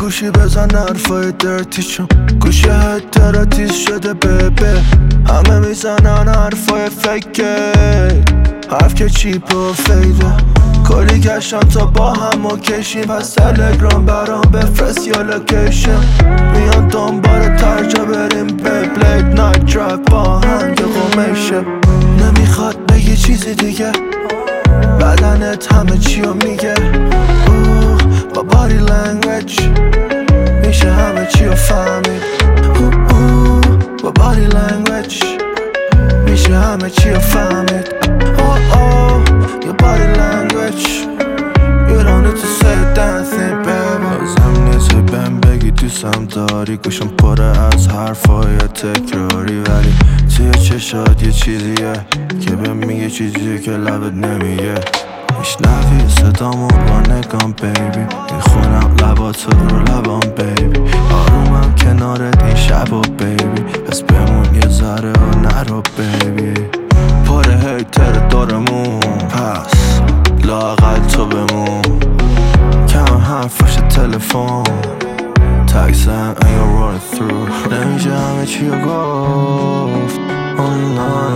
گوشی بزن حرفای درتی چون گوشی هتراتیز شده ببه همه میزنن حرفای فکه حرف که چیپ و فیده کلی گشتم تا با هم و کشیم پس تلگرام برام بفرست یا لوکیشن میان دنبال ترجا بریم به بلید نایت درایو با هنگ قمیشه نمیخواد بگی چیزی دیگه بدنت همه چیو میگه با بادی لنگویج میشه همه چیو فهمید با بادی لنگویج میشه همه چیو فهمید your body language you don't need to say a damn thing baby لازم نیست بهم بگی دوستم داری گوشم پره از حرفای تکراری ولی توی چشات یه چیزیه که بهم میگه چیزیه که لبت نمیگه میشنوی صدامو با نگام بیبی میخونم لبات رو لبام بیبی آرومم کنارت این شبا بیبی پس بمون یه ذره و نرو بیبی پر هیتر دارمون پس لااقل تو بمون کم حرفاش تلفن تکسن and you're rolling through نمیشه همه چی رو گفت oh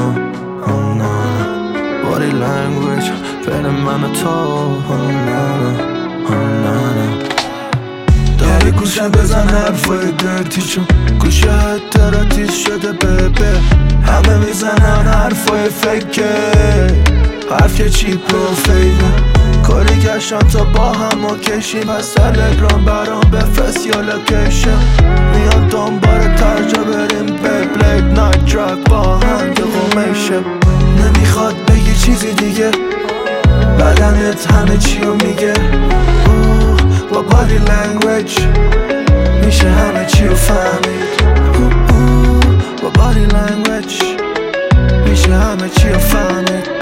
no body language بین من و تو oh no داری گوشم بزن حرفای درتی چون گوشه هتراتیز شده ببه همه میزنن حرفای فکه حرف که چیپ و فیده کلی گشتم تا با هم و کشیم پس تلگرام برام بفرست یا لوکیشن میان دنبال ترجا بریم به بلید نایت درایو با هنگ قمیشه نمیخواد بگی چیزی دیگه بدنت همه چیو میگه با بادی لنگویج میشه همه چیو فهمید با بادی لنگویج میشه همه چیو فهمید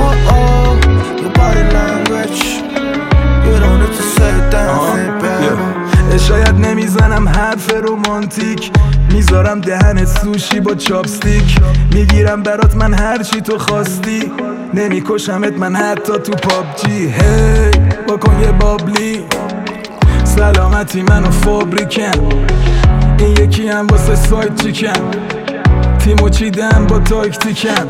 your body language you don't need to say a damn thing baby شاید نمیزنم حرف رومانتیک میذارم دهنت سوشی با چاپستیک میگیرم برات من هرچی تو خواستی نمیکشمت من حتی تو پابجی هی بکن یه بابلی سلامتی منو فابریکم این یکی هم واسه سایت چیکم تیمو چیدم با تاکتیکم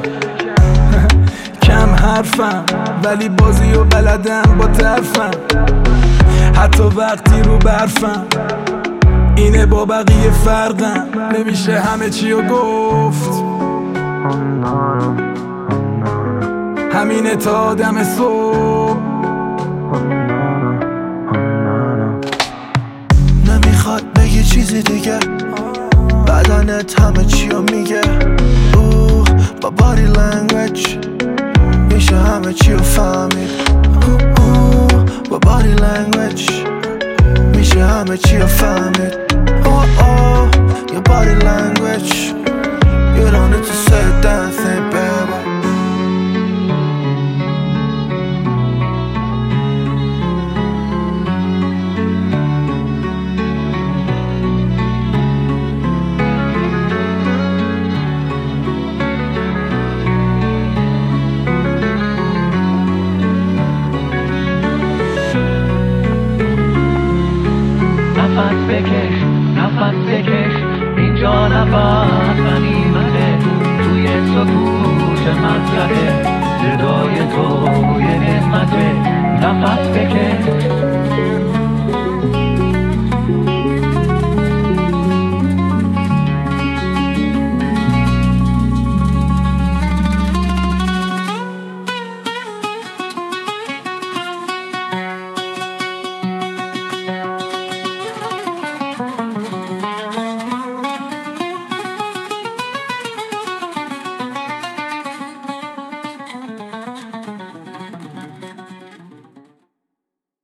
کم حرفم ولی بازی و بلدم با طرفم حتی وقتی رو برفم اینه با بقیه فرقم نمیشه همه چیو گفت همینه تا دم صبح نمیخواد بگی چیزی دیگه بدنت همه چیو میگه با بادی لنگویج میشه همه چیو فهمید با بادی لنگویج میشه همه چیو فهمید your body language you don't need to say a damn thing baby نفس بکش اینجا نفس غنیمته توی سکوت مطرحه صدای تو یه نعمته نفس بکش